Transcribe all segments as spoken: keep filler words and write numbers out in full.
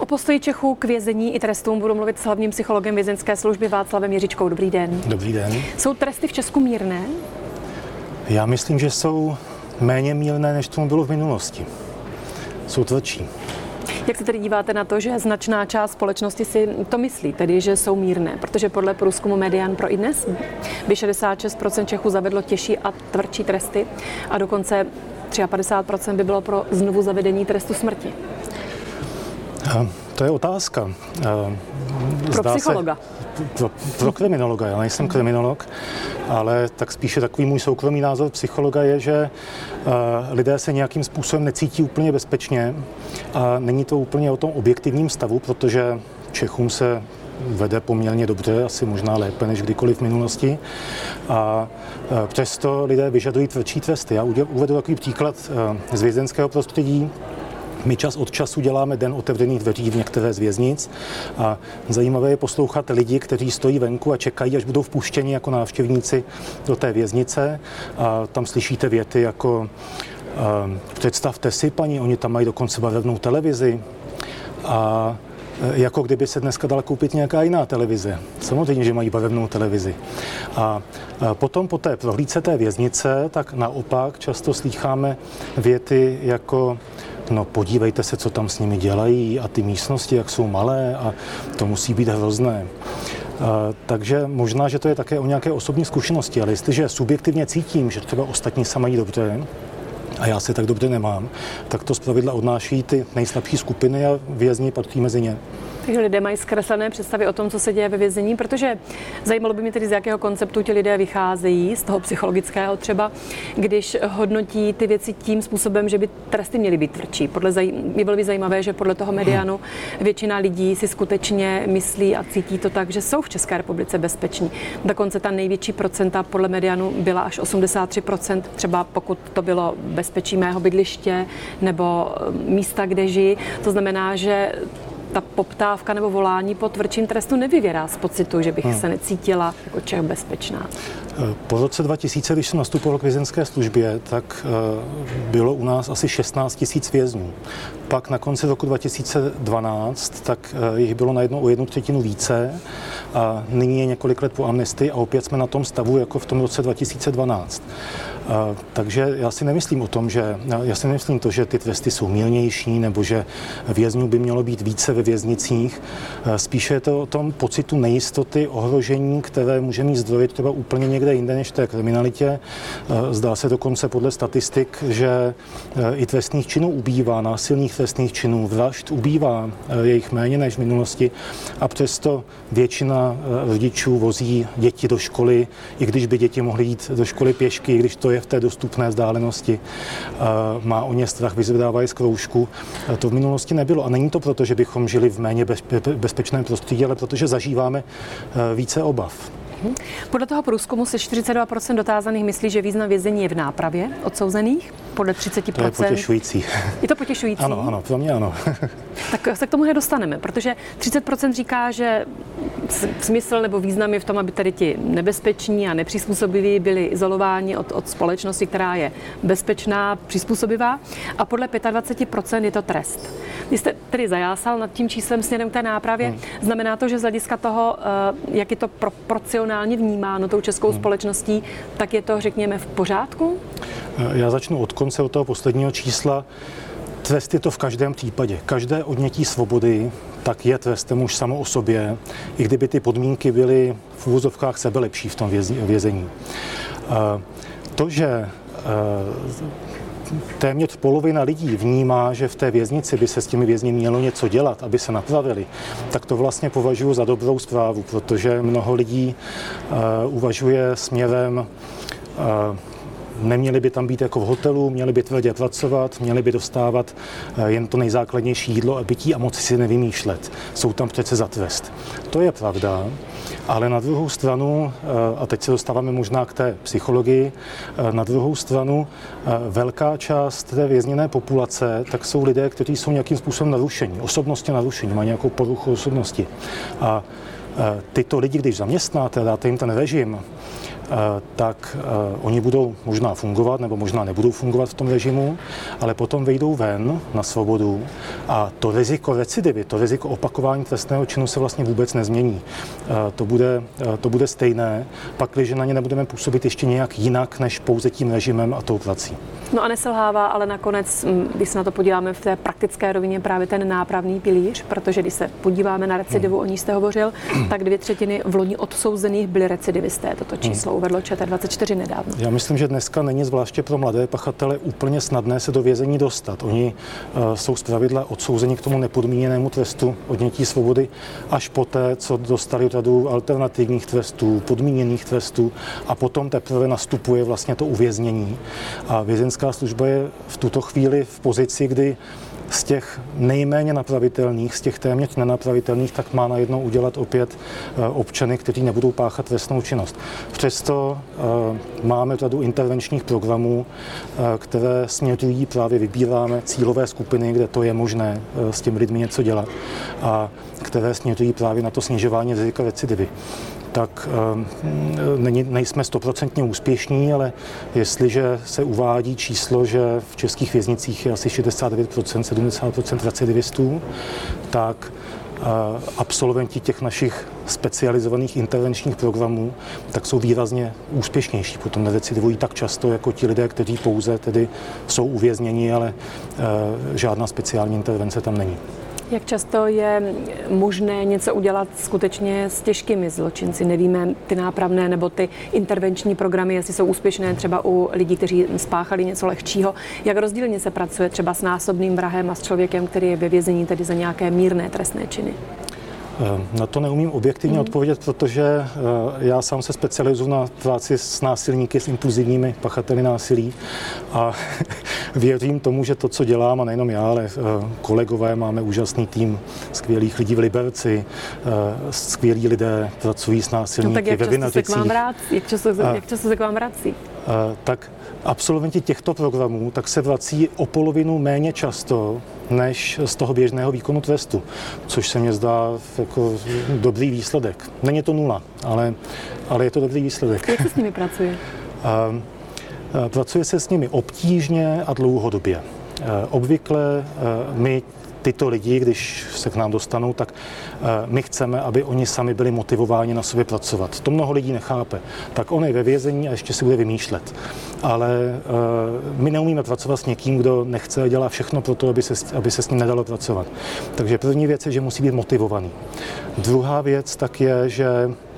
O postoji Čechů k vězení i trestům budu mluvit s hlavním psychologem vězeňské služby Václavem Jiříčkou. Dobrý den. Dobrý den. Jsou tresty v Česku mírné? Já myslím, že jsou méně mírné, než tomu bylo v minulosti. Jsou tvrdší. Jak se tedy díváte na to, že značná část společnosti si to myslí, tedy že jsou mírné? Protože podle průzkumu Median pro iDnes by šedesát šest procent Čechů zavedlo těžší a tvrdší tresty a dokonce padesát tři procent by bylo pro znovu zavedení trestu smrti. To je otázka. Pro Zdá psychologa. Se, pro, pro kriminologa. Já nejsem kriminolog, ale tak spíše takový můj soukromý názor psychologa je, že lidé se nějakým způsobem necítí úplně bezpečně a není to úplně o tom objektivním stavu, protože Čechům se vede poměrně dobře, asi možná lépe než kdykoliv v minulosti. A přesto lidé vyžadují tvrdší tresty. Já uvedu takový příklad z vězeňského prostředí. My čas od času děláme den otevřených dveří v některé z věznic a zajímavé je poslouchat lidi, kteří stojí venku a čekají, až budou vpuštěni jako návštěvníci do té věznice a tam slyšíte věty jako představte si, paní, oni tam mají dokonce barevnou televizi a jako kdyby se dneska dala koupit nějaká jiná televize. Samozřejmě, že mají barevnou televizi. A potom po té prohlídce té věznice, tak naopak často slýcháme věty jako no podívejte se, co tam s nimi dělají a ty místnosti, jak jsou malé a to musí být hrozné. Takže možná, že to je také o nějaké osobní zkušenosti, ale jestliže subjektivně cítím, že třeba ostatní se mají dobře, a já se tak dobře nemám, tak to zpravidla odnáší ty nejslabší skupiny a vězni patří mezi ně. Takže lidé mají zkreslené představy o tom, co se děje ve vězení, protože zajímalo by mě tedy, z jakého konceptu ti lidé vycházejí, z toho psychologického třeba, když hodnotí ty věci tím způsobem, že by tresty měly být tvrdší. Podle zaj... Je bylo by zajímavé, že podle toho Medianu většina lidí si skutečně myslí a cítí to tak, že jsou v České republice bezpeční. Dokonce ta největší procenta podle Medianu byla až osmdesát tři procent, třeba pokud to bylo bezpečí mého bydliště nebo místa, kde žijí. To znamená, že ta poptávka nebo volání po tvrdším trestu nevyvěrá z pocitu, že bych hmm. se necítila jako Čech bezpečná. Po roce dva tisíce, když jsem nastupoval k vězeňské službě, tak bylo u nás asi šestnáct tisíc vězňů. Pak na konci roku dva tisíce dvanáct, tak jich bylo najednou o jednu třetinu více a nyní je několik let po amnestii a opět jsme na tom stavu jako v tom roce dva tisíce dvanáct. Takže já si nemyslím o tom, že já si nemyslím to, že ty tresty jsou mírnější nebo že vězňů by mělo být více ve věznicích. Spíše je to o tom pocitu nejistoty, ohrožení, které může mít zdroje třeba úplně někde jinde než té kriminalitě. Zdá se dokonce podle statistik, že i trestných činů ubývá, násilných trestných činů, vražd ubývá, je jich méně než v minulosti a přesto většina rodičů vozí děti do školy, i když by děti mohly jít do školy pěšky, i když to je v té dostupné vzdálenosti, má o ně strach, vyzvedávají z kroužku. To v minulosti nebylo a není to proto, že bychom žili v méně bezpečném prostředí, ale protože zažíváme více obav. Podle toho průzkumu si čtyřicet dva procent dotázaných myslí, že význam vězení je v nápravě odsouzených. Podle třicet procent. To je potěšující. Je to potěšující? Ano, ano, pro mě ano. Tak se k tomu nedostaneme, protože třicet procent říká, že smysl nebo význam je v tom, aby tady ti nebezpeční a nepřizpůsobiví byli izolováni od, od společnosti, která je bezpečná, přizpůsobivá. A podle dvacet pět procent je to trest. Vy jste tedy zajásal nad tím číslem směrem k té nápravě. Hmm. Znamená to, že z hlediska toho, jak je to proporcionálně vnímáno tou českou hmm. společností, tak je to, řekněme, v pořádku? Já začnu od konce, od toho posledního čísla. Trest je to v každém případě. Každé odnětí svobody tak je trestem už samo o sobě, i kdyby ty podmínky byly v úvozovkách sebelepší v tom vězení. To, že téměř polovina lidí vnímá, že v té věznici by se s těmi vězni mělo něco dělat, aby se napravili, tak to vlastně považuji za dobrou zprávu, protože mnoho lidí uvažuje směrem neměli by tam být jako v hotelu, měli by tvrdě pracovat, měli by dostávat jen to nejzákladnější jídlo a pití a moci si nevymýšlet. Jsou tam přece za trest. To je pravda, ale na druhou stranu, a teď se dostáváme možná k té psychologii, na druhou stranu velká část té vězněné populace, tak jsou lidé, kteří jsou nějakým způsobem narušení, osobnostně narušení, mají nějakou poruchu osobnosti. A tyto lidi, když zaměstnáte, dáte jim ten režim, tak oni budou možná fungovat, nebo možná nebudou fungovat v tom režimu, ale potom vejdou ven na svobodu a to riziko recidivy, to riziko opakování trestného činu se vlastně vůbec nezmění. To bude, to bude stejné, pakliže na ně nebudeme působit ještě nějak jinak, než pouze tím režimem a tou prací. No a neselhává, ale nakonec, když se na to podíváme v té praktické rovině, právě ten nápravný pilíř, protože když se podíváme na recidivu, hmm. o ní jste hovořil, tak dvě třetiny v loni odsouzených byly recidivisté. Toto číslo hmm. uvedlo Č T dvacet čtyři nedávno. Já myslím, že dneska není zvláště pro mladé pachatele úplně snadné se do vězení dostat. Oni uh, jsou zpravidla odsouzeni k tomu nepodmíněnému trestu odnětí svobody až poté, co dostali řadu alternativních trestů, podmíněných trestů a potom teprve nastupuje vlastně to uvěznění. A vězeňská služba je v tuto chvíli v pozici, kdy z těch nejméně napravitelných, z těch téměř nenapravitelných, tak má najednou udělat opět občany, kteří nebudou páchat trestnou činnost. Přesto máme řadu intervenčních programů, které směřují, právě vybíráme cílové skupiny, kde to je možné s těmi lidmi něco dělat a které směřují právě na to snižování rizika recidivy. Tak není, nejsme stoprocentně úspěšní, ale jestliže se uvádí číslo, že v českých věznicích je asi šedesát devět procent, sedmdesát procent recidivistů, tak absolventi těch našich specializovaných intervenčních programů tak jsou výrazně úspěšnější. Potom nerecidivují tak často jako ti lidé, kteří pouze tedy jsou uvězněni, ale žádná speciální intervence tam není. Jak často je možné něco udělat skutečně s těžkými zločinci? Nevíme, ty nápravné nebo ty intervenční programy, jestli jsou úspěšné třeba u lidí, kteří spáchali něco lehčího. Jak rozdílně se pracuje třeba s násobným vrahem a s člověkem, který je ve vězení tedy za nějaké mírné trestné činy? Na to neumím objektivně mm. odpovědět, protože já sám se specializuji na práci s násilníky, s impulzivními pachateli násilí a věřím tomu, že to, co dělám, a nejenom já, ale kolegové, máme úžasný tým skvělých lidí v Liberci, skvělí lidé pracují s násilníky no, ve Vinařicích. Jak často, jak často se k vám vrací? Tak absolventi těchto programů tak se vrací o polovinu méně často než z toho běžného výkonu trestu, což se mně zdá jako dobrý výsledek. Není to nula, ale, ale je to dobrý výsledek. Jak se s nimi pracuje? Pracuje se s nimi obtížně a dlouhodobě. Obvykle my tyto lidi, když se k nám dostanou, tak my chceme, aby oni sami byli motivováni na sobě pracovat. To mnoho lidí nechápe. Tak on je ve vězení a ještě si bude vymýšlet. Ale my neumíme pracovat s někým, kdo nechce a dělá všechno pro to, aby se, aby se s ním nedalo pracovat. Takže první věc je, že musí být motivovaný. Druhá věc tak je, že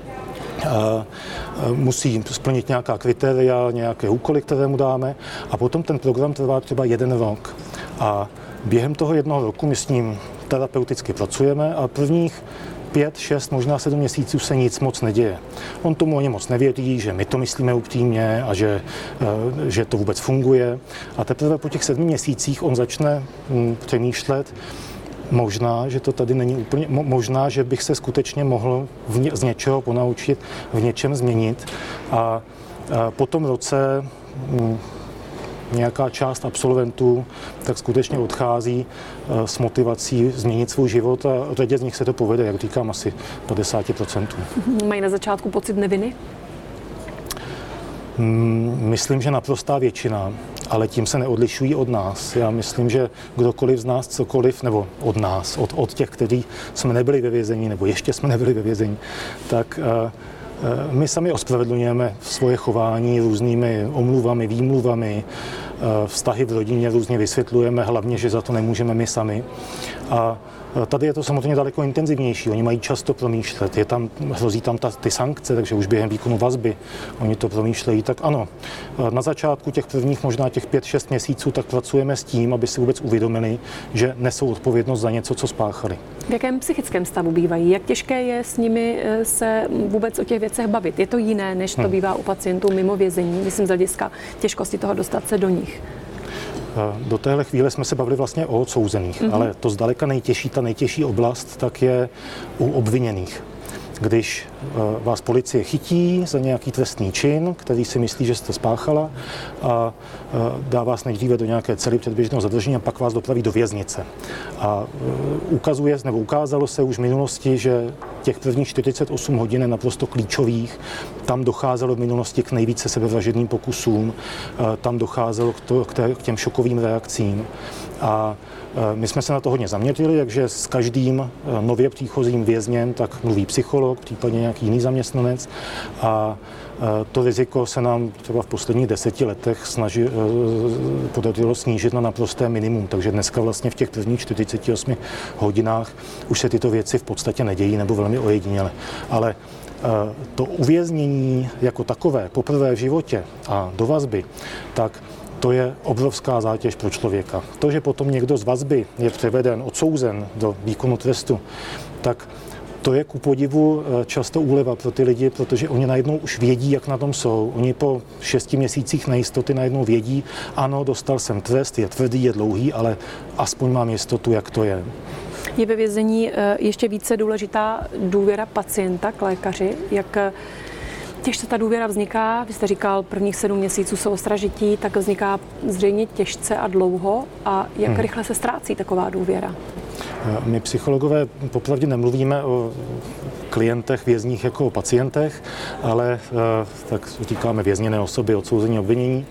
musí splnit nějaká kritéria, nějaké úkoly, které mu dáme a potom ten program trvá třeba jeden rok. A během toho jednoho roku my s ním terapeuticky pracujeme a prvních pět, šest, možná sedm měsíců se nic moc neděje. On tomu ani moc nevěří, že my to myslíme upřímně a že, že to vůbec funguje. A teprve po těch sedmi měsících on začne přemýšlet, možná, že to tady není úplně, možná, že bych se skutečně mohl v, z něčeho ponaučit, v něčem změnit. A, a po tom roce nějaká část absolventů tak skutečně odchází s motivací změnit svůj život a řadě z nich se to povede, jak říkám, asi padesát procent. Mají na začátku pocit neviny? Myslím, že naprostá většina, ale tím se neodlišují od nás. Já myslím, že kdokoliv z nás cokoliv, nebo od nás, od, od těch, kteří jsme nebyli ve vězení, nebo ještě jsme nebyli ve vězení, tak my sami ospravedlňujeme svoje chování různými omluvami, výmluvami, vztahy v rodině různě vysvětlujeme, hlavně, že za to nemůžeme my sami. A tady je to samozřejmě daleko intenzivnější. Oni mají často promýšlet. Je tam, hrozí tam ta, ty sankce, takže už během výkonu vazby oni to promýšlejí. Tak ano, na začátku těch prvních možná těch pět, šest měsíců tak pracujeme s tím, aby si vůbec uvědomili, že nesou odpovědnost za něco, co spáchali. V jakém psychickém stavu bývají? Jak těžké je s nimi se vůbec o těch věcech bavit? Je to jiné, než to bývá u pacientů mimo vězení, myslím z hlediska těžkosti toho dostat se do nich? Do téhle chvíle jsme se bavili vlastně o odsouzených, mm-hmm. ale to zdaleka nejtěžší, ta nejtěžší oblast, tak je u obviněných, když vás policie chytí za nějaký trestný čin, který si myslí, že jste spáchala, a dá vás nejdříve do nějaké cely předběžného zadržení a pak vás dopraví do věznice. A ukazuje, nebo ukázalo se už v minulosti, že těch prvních čtyřicet osm hodin je naprosto klíčových. Tam docházelo v minulosti k nejvíce sebevražedným pokusům, tam docházelo k, to, k těm šokovým reakcím. A my jsme se na to hodně zaměřili, takže s každým nově příchozím vězněm tak mluví psycholog, případně nějaký jiný zaměstnanec, a to riziko se nám třeba v posledních deseti letech snaží, podařilo snížit na naprosté minimum, takže dneska vlastně v těch prvních čtyřiceti osmi hodinách už se tyto věci v podstatě nedějí nebo velmi ojediněle. Ale to uvěznění jako takové poprvé v životě a do vazby, tak to je obrovská zátěž pro člověka. To, že potom někdo z vazby je převeden, odsouzen do výkonu trestu, tak to je ku podivu často úleva pro ty lidi, protože oni najednou už vědí, jak na tom jsou. Oni po šesti měsících nejistoty najednou vědí, ano, dostal jsem trest, je tvrdý, je dlouhý, ale aspoň mám jistotu, jak to je. Je ve vězení ještě více důležitá důvěra pacienta k lékaři, jak těžce ta důvěra vzniká, vy jste říkal, prvních sedm měsíců jsou ostražití, tak vzniká zřejmě těžce a dlouho, a jak hmm. rychle se ztrácí taková důvěra? My psychologové popravdě nemluvíme o klientech vězních jako o pacientech, ale tak říkáme vězněné osoby, odsouzení, obvinění.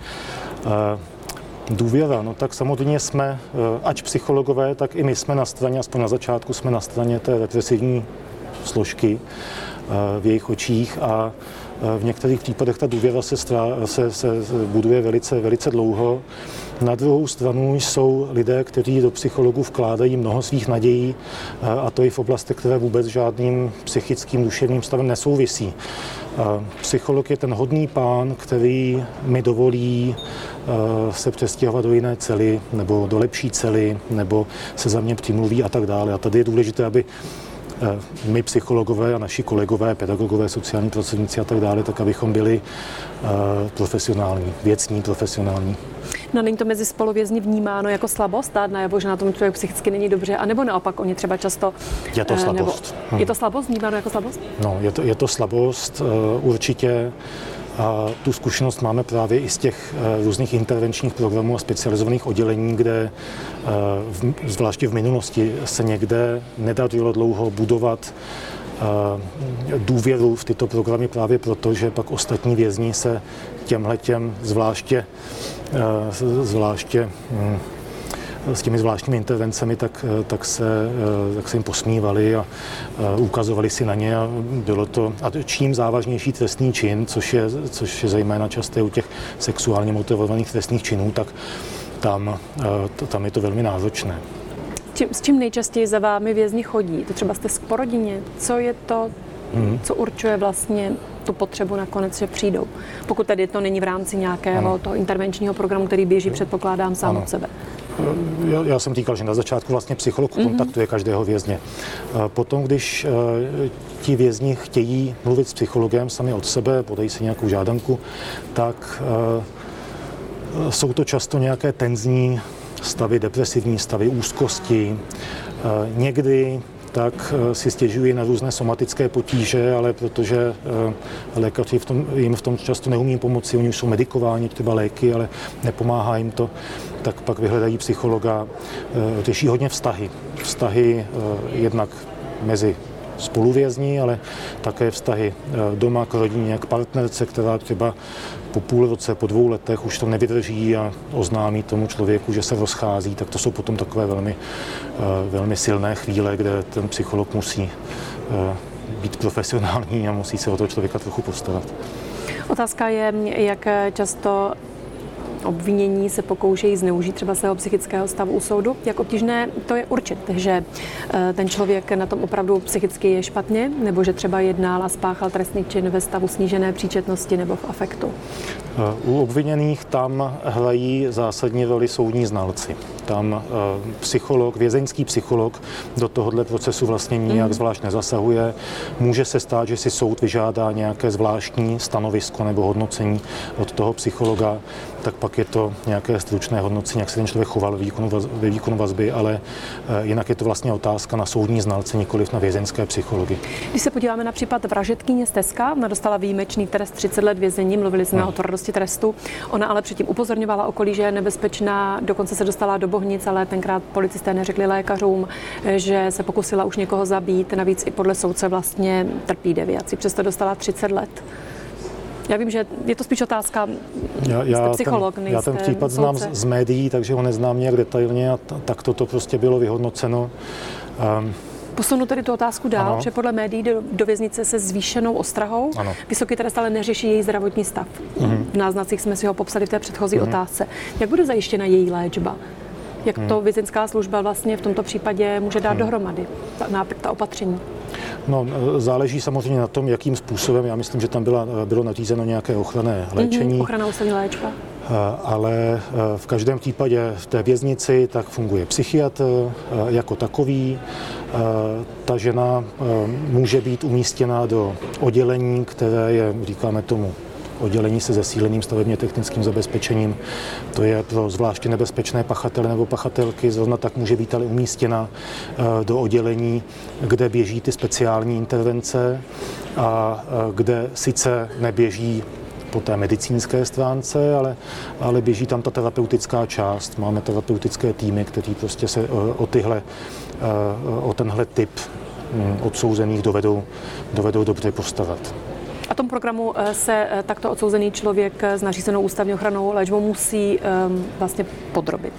Důvěra, no tak samozřejmě jsme, ač psychologové, tak i my jsme na straně, aspoň na začátku jsme na straně té represivní složky v jejich očích, a v některých případech ta důvěra se, strá, se, se buduje velice, velice dlouho. Na druhou stranu jsou lidé, kteří do psychologů vkládají mnoho svých nadějí, a to i v oblastech, které vůbec žádným psychickým, duševním stavem nesouvisí. Psycholog je ten hodný pán, který mi dovolí se přestěhovat do jiné cely, nebo do lepší cely, nebo se za mě přimluví a tak dále. A tady je důležité, aby my psychologové a naši kolegové, pedagogové, sociální pracovníci a tak dále, tak abychom byli profesionální, věcní, profesionální. No, není to mezi spoluvězni vnímáno jako slabost, dát najevo, že na tom člověk psychicky není dobře, anebo naopak oni třeba často... Je to slabost. Nebo, je to slabost, vnímáno jako slabost? No, je to, je to slabost, určitě. A tu zkušenost máme právě i z těch různých intervenčních programů a specializovaných oddělení, kde v, zvláště v minulosti se někde nedařilo dlouho budovat důvěru v tyto programy právě proto, že pak ostatní vězni se těmhletěm zvláště, zvláště s těmi zvláštními intervencemi, tak, tak, se, tak se jim posmívali a ukazovali si na ně, a bylo to, a čím závažnější trestný čin, což je, což je zejména časté u těch sexuálně motivovaných trestných činů, tak tam, tam je to velmi náročné. Čím, s čím nejčastěji za vámi vězni chodí? To třeba jste po rodině. Co je to, hmm. co určuje vlastně tu potřebu nakonec, že přijdou? Pokud tedy to není v rámci nějakého toho intervenčního programu, který běží, předpokládám, sám ano. od sebe. Já, já jsem říkal, že na začátku vlastně psycholog mm-hmm. kontaktuje každého vězně. Potom, když ti vězni chtějí mluvit s psychologem sami od sebe, podají si nějakou žádanku, tak jsou to často nějaké tenzní stavy, depresivní stavy, úzkosti. Někdy tak si stěžují na různé somatické potíže, ale protože lékaři v tom, jim v tom často neumí pomoci, oni už jsou medikováni, třeba léky, ale nepomáhá jim to, tak pak vyhledají psychologa. Řeší hodně vztahy. Vztahy jednak mezi spoluvězni, ale také vztahy doma k rodině, k partnerce, která třeba po půl roce, po dvou letech už to nevydrží a oznámí tomu člověku, že se rozchází, tak to jsou potom takové velmi, velmi silné chvíle, kde ten psycholog musí být profesionální a musí se o toho člověka trochu postarat. Otázka je, jak často obvinění se pokoušejí zneužít třeba svého psychického stavu u soudu. Jak obtížné to je určit, že ten člověk na tom opravdu psychicky je špatně, nebo že třeba jednal a spáchal trestný čin ve stavu snížené příčetnosti nebo v afektu? U obviněných tam hrají zásadní roli soudní znalci. Tam psycholog, vězeňský psycholog do tohohle procesu vlastně nijak mm. zvlášť nezasahuje. Může se stát, že si soud vyžádá nějaké zvláštní stanovisko nebo hodnocení od toho psychologa. tak pak je to nějaké stručné hodnocení, jak se ten člověk choval ve výkonu, ve výkonu vazby, ale jinak je to vlastně otázka na soudní znalce, nikoliv na vězeňské psychology. Když se podíváme na případ vražedkyně z Teska, ona dostala výjimečný trest třicet let vězení, mluvili jsme hmm. o tvrdosti trestu. Ona ale předtím upozorňovala okolí, že je nebezpečná, dokonce se dostala do Bohnic, ale tenkrát policisté neřekli lékařům, že se pokusila už někoho zabít, navíc i podle soudce vlastně trpí deviaci, přesto dostala třicet let. Já vím, že je to spíš otázka, já, já jste psycholog, ten, nejste Já ten případ soudce. znám z, z médií, takže ho neznám nějak detailně a tak toto prostě bylo vyhodnoceno. Um, Posunu tedy tu otázku dál, ano. že podle médií do, do věznice se zvýšenou ostrahou. Ano. Vysoký trest ale neřeší její zdravotní stav. Mm-hmm. V náznacích jsme si ho popsali v té předchozí mm-hmm. otázce. Jak bude zajištěna její léčba? Jak mm. to vězeňská služba vlastně v tomto případě může dát mm. dohromady, ta, ta opatření? No, záleží samozřejmě na tom, jakým způsobem. Já myslím, že tam byla, bylo nařízeno nějaké ochranné léčení. Mm-hmm. Ochrana ústavní léčba. Ale v každém případě v té věznici tak funguje psychiatr jako takový. Ta žena může být umístěna do oddělení, které je, říkáme tomu, oddělení se zesíleným stavebně technickým zabezpečením. To je pro zvláště nebezpečné pachatele nebo pachatelky. Zrovna tak může být ale umístěna do oddělení, kde běží ty speciální intervence a kde sice neběží po té medicínské stránce, ale, ale běží tam ta terapeutická část. Máme terapeutické týmy, kteří prostě se o, tyhle, o tenhle typ odsouzených dovedou, dovedou dobře postarat. A tom programu se takto odsouzený člověk s nařízenou ústavní ochranou léčbou musí um, vlastně podrobit.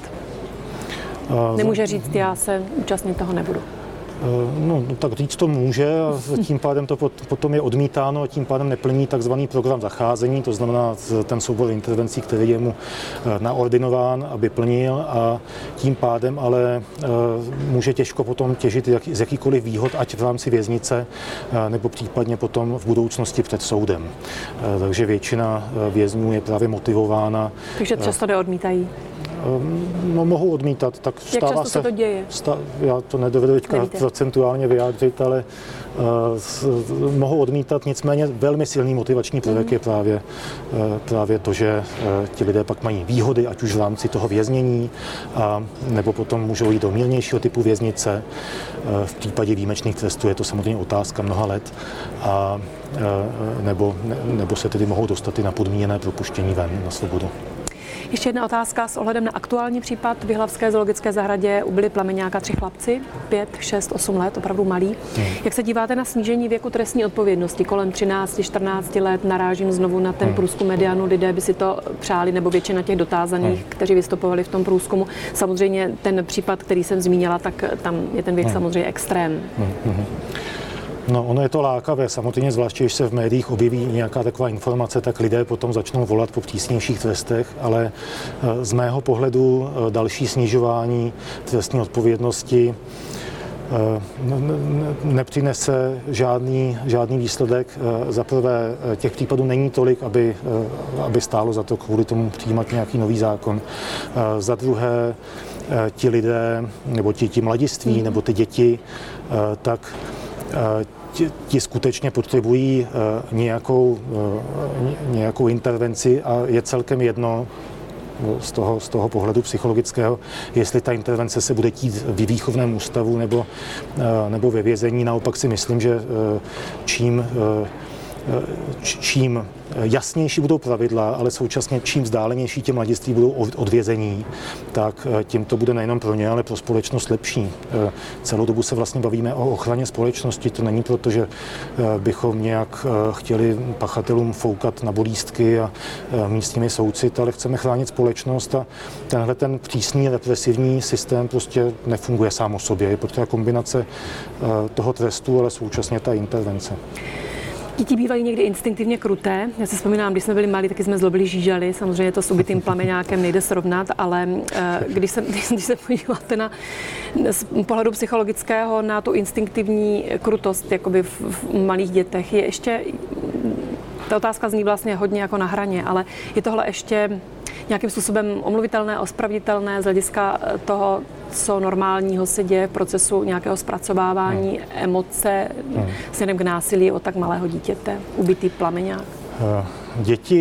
Nemůže říct, já se účastnit toho nebudu. No, no tak říct to může a tím pádem to potom je odmítáno a tím pádem neplní takzvaný program zacházení, to znamená ten soubor intervencí, který je mu naordinován, aby plnil a tím pádem ale může těžko potom těžit jak, z jakýkoliv výhod, ať v rámci věznice nebo případně potom v budoucnosti před soudem. Takže většina vězňů je právě motivována. Takže často neodmítají. No, mohu odmítat, tak stává Jak často se to děje? Stá, já to nedovedu teďka procentuálně vyjádřit, ale uh, s, mohu odmítat, nicméně velmi silný motivační prvek mm. je právě, uh, právě to, že uh, ti lidé pak mají výhody, ať už v rámci toho věznění, a, nebo potom můžou jít do mírnějšího typu věznice. Uh, v případě výjimečných trestů je to samozřejmě otázka mnoha let, a, uh, nebo, ne, nebo se tedy mohou dostat i na podmíněné propuštění ven na svobodu. Ještě jedna otázka s ohledem na aktuální případ. V Jihlavské zoologické zahradě ubili plameňáka tři chlapci, pět, šest, osm let, opravdu malí. Hmm. Jak se díváte na snížení věku trestní odpovědnosti? Kolem třináct čtrnáct let narážím znovu na ten hmm. průzkum Medianu. Lidé by si to přáli, nebo většina těch dotázaných, hmm. kteří vystupovali v tom průzkumu. Samozřejmě ten případ, který jsem zmínila, tak tam je ten věk hmm. samozřejmě extrém. Hmm. Hmm. No, ono je to lákavé. Samozřejmě, zvláště když se v médiích objeví nějaká taková informace, tak lidé potom začnou volat po přísnějších trestech, ale z mého pohledu další snižování trestní odpovědnosti nepřinese žádný, žádný výsledek. Za prvé, těch případů není tolik, aby, aby stálo za to kvůli tomu přijímat nějaký nový zákon. Za druhé, ti lidé, nebo ti, ti mladiství, nebo ty děti, tak Ti, ti skutečně potřebují uh, nějakou, uh, nějakou intervenci a je celkem jedno z toho, z toho pohledu psychologického, jestli ta intervence se bude tít v výchovném ústavu nebo, uh, nebo ve vězení. Naopak si myslím, že uh, čím uh, čím jasnější budou pravidla, ale současně čím vzdálenější ti mladiství budou od vězení, tak tím to bude nejenom pro ně, ale pro společnost lepší. Celou dobu se vlastně bavíme o ochraně společnosti. To není proto, že bychom nějak chtěli pachatelům foukat na bolístky a místními soucit, ale chceme chránit společnost a tenhle ten přísný represivní systém prostě nefunguje sám o sobě. Je potřeba kombinace toho trestu, ale současně ta intervence. Děti bývají někdy instinktivně kruté. Já si vzpomínám, když jsme byli malí, taky jsme zlobili žížali. Samozřejmě to s ubitým plameňákem nejde srovnat, ale když se, když se podíváte na, z pohledu psychologického na tu instinktivní krutost jakoby v, v malých dětech, je ještě, ta otázka zní vlastně hodně jako na hraně, ale je tohle ještě nějakým způsobem omluvitelné, ospravedlnitelné z hlediska toho, co normálního se děje v procesu nějakého zpracovávání hmm. emoce hmm. směrem k násilí od tak malého dítěte, ubitý plameňák? Děti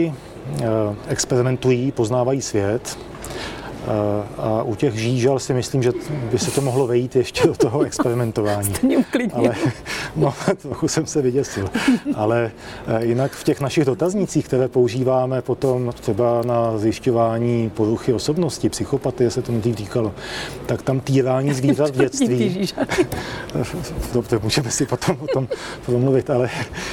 experimentují, poznávají svět. A u těch žížal si myslím, že by se to mohlo vejít ještě do toho experimentování. Ale no, trochu jsem se vyděsil. Ale jinak v těch našich dotaznících, které používáme potom třeba na zjišťování poruchy osobnosti, psychopatie se tomu týkalo, tak tam týrání zvířat v dětství. Dobře, můžeme si potom o tom promluvit, ale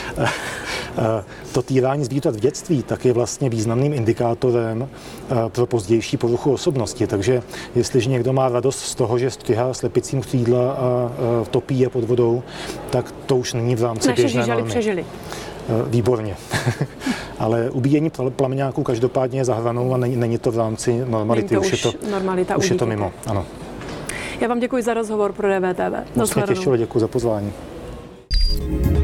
to týrání zvířat v dětství tak je vlastně významným indikátorem pro pozdější poruchu osobnosti. Takže jestliže někdo má radost z toho, že střihá slepicím křídla a topí je pod vodou, tak to už není v rámci Naše běžné žížaly normy. přežili. Výborně. Ale ubíjení plameňáků každopádně je za hranou a není, není to v rámci normality. To už, už je to, normalita už je to mimo. Ano. Já vám děkuji za rozhovor pro D V T V. Moc mě těšilo, děkuji za pozvání.